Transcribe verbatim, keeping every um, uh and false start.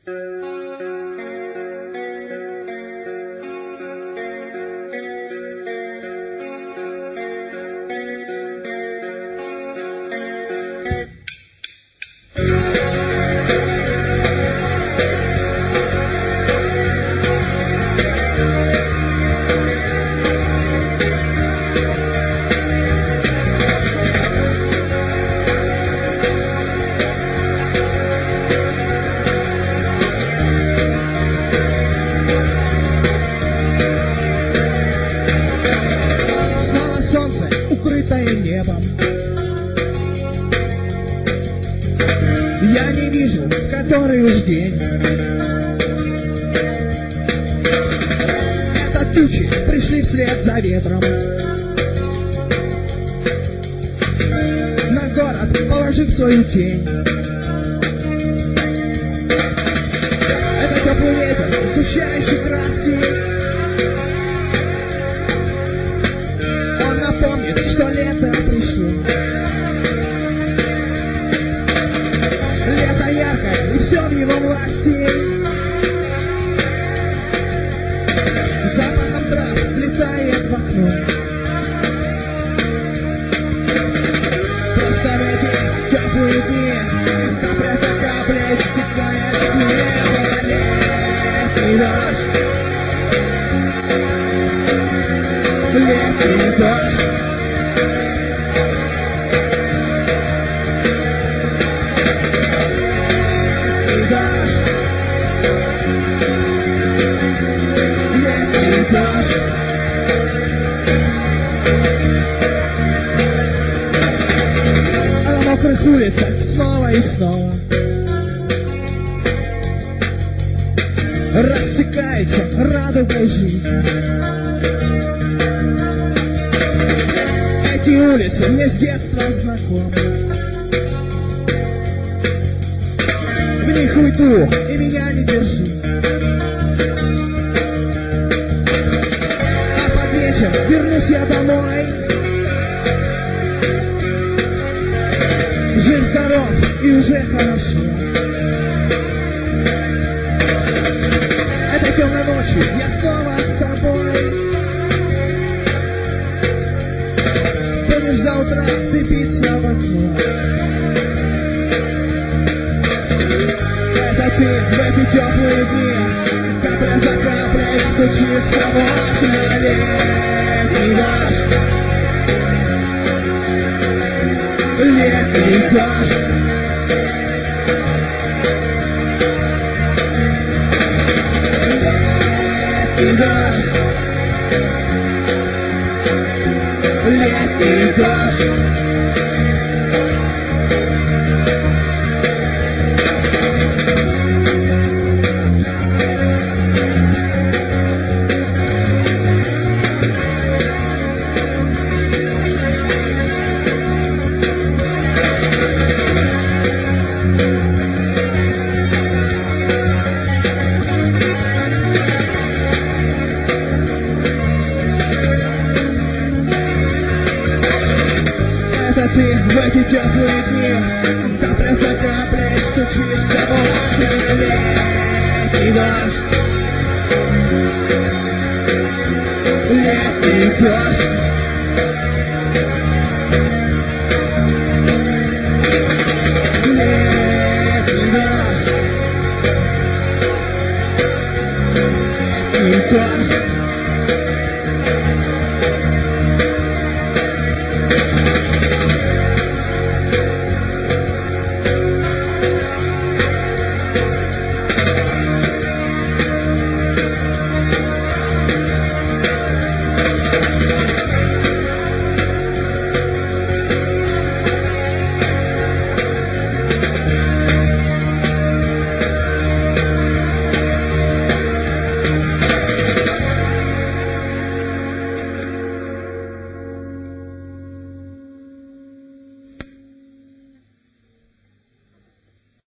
Я не вижу, который уж день. Это тучи пришли вслед за ветром. На город положив свою тень. Это теплый ветер, сгущающий краски. Он напомнит, что лето пришло. Лето яркое, и все в его власти. Запахом трав влетает в окно. Просто в эти теплые дни капля за каплей стекает с неба. Летний дождь, летний дождь. А на мокрых улицах снова и снова растекается радуга жизни. Эти улицы мне с детства знакомы. В них уйду и меня не держи. Вернусь я домой. Жив, здоров и уже хорошо. Этой темной ночью я снова с тобой. Будешь до утра цепиться в окно. Это ты в эти теплые дни капля за каплей стучишь в кровать. Летний дождь, летний дождь, летний дождь, летний дождь. Это ты в эти теплые дни капля за каплей стучишься в окна. Летний дождь, летний дождь, летний дождь, летний дождь.